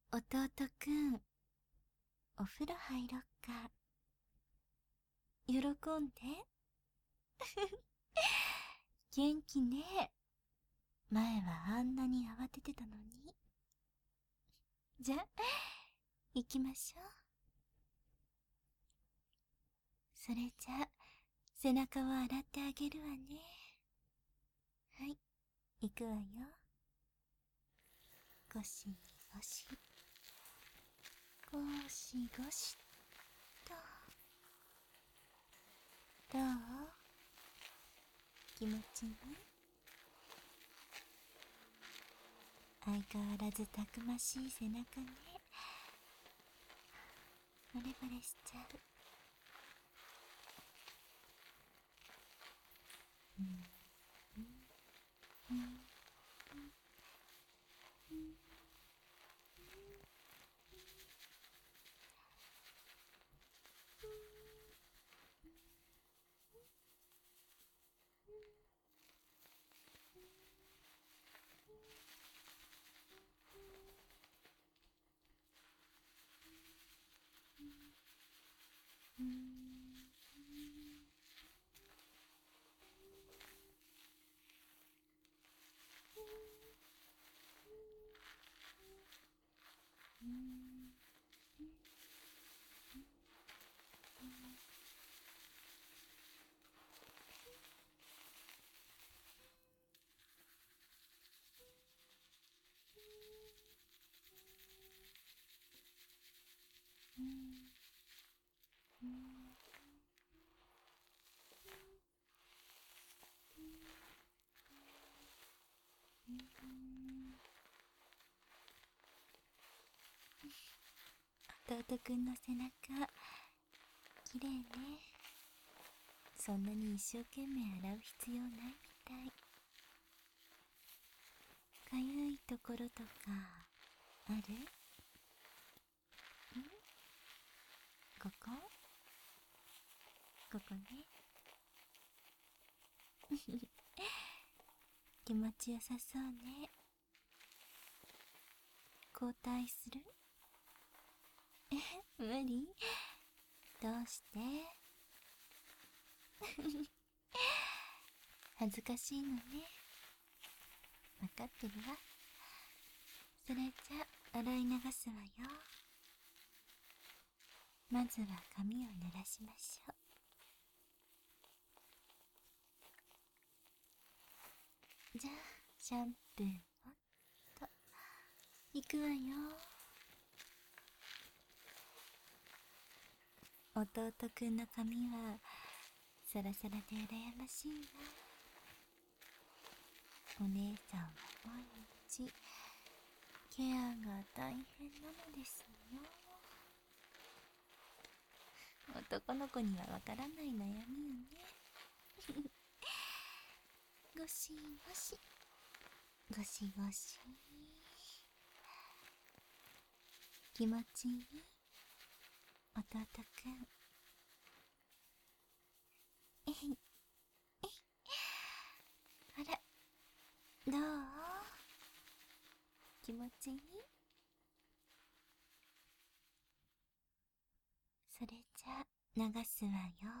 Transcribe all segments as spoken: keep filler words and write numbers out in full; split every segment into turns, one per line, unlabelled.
弟くん、お風呂入ろっか。喜んで。元気ね。前はあんなに慌ててたのに。じゃ、行きましょう。それじゃ、背中を洗ってあげるわね。はい、行くわよ。ゴシゴシ。ゴシゴシと。どう？気持ちいい？相変わらずたくましい背中ね。バレバレしちゃう。うんうんうんうん弟くんの背中、きれいね。そんなに一生懸命洗う必要ないみたい。かゆいところとかある？ん？ここ？ここね。気持ちよさそうね。交代する？え、無理？どうして？恥ずかしいのね。わかってるわ。それじゃ洗い流すわよ。まずは髪を濡らしましょう。じゃあシャンプーをっといくわよ。弟くんの髪はサラサラで羨ましいわ。お姉さんは毎日ケアが大変なのですよ。男の子にはわからない悩みよね。ゴシゴシゴシゴシ。気持ちいい？弟くん。えいえい。あら、どう？気持ちいい？それじゃ流すわよ。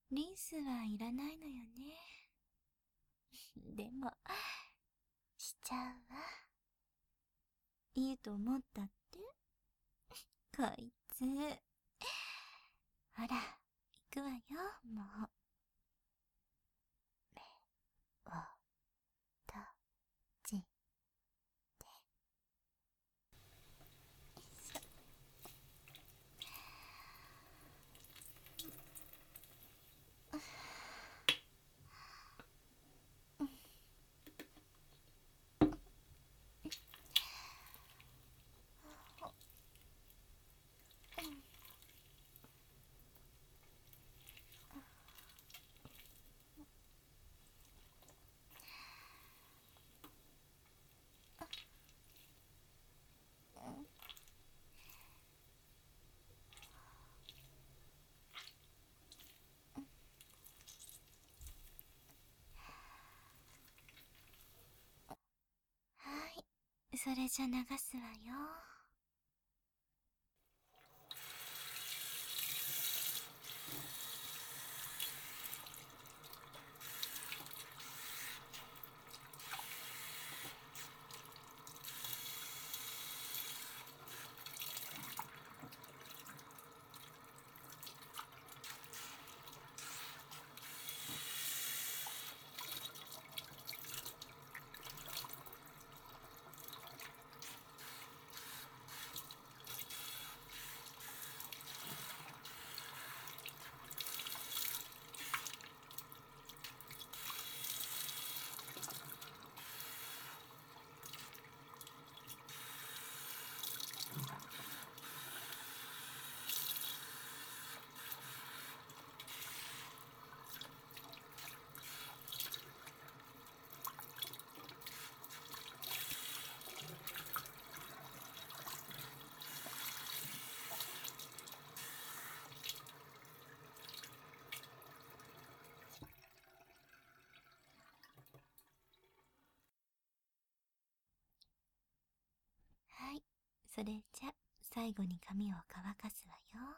リンスはいらないのよね。でも、しちゃうわ。いいと思ったって。こいつ。ほら、行くわよ、もう。目を閉じて。はい、それじゃ流すわよ。はい、それじゃ最後に髪を乾かすわよ。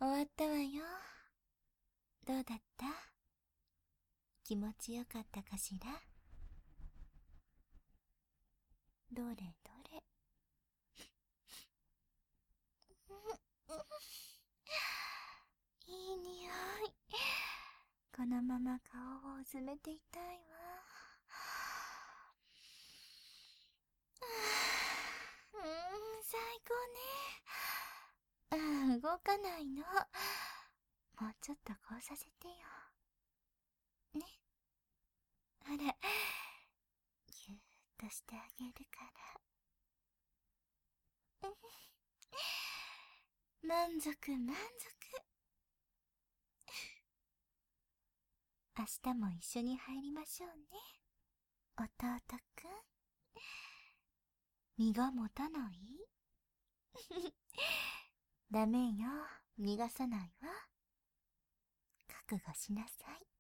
終わったわよ。どうだった？気持ちよかったかしら？どれどれ。いい匂い。このまま顔をうずめていたいわ。うーん、最高ね。ああ、動かないの。もうちょっとこうさせてよ。ね。ほら、ぎゅーっとしてあげるから。満足満足。明日も一緒に入りましょうね。弟くん。身が持たない？ダメよ、逃がさないわ。覚悟しなさい。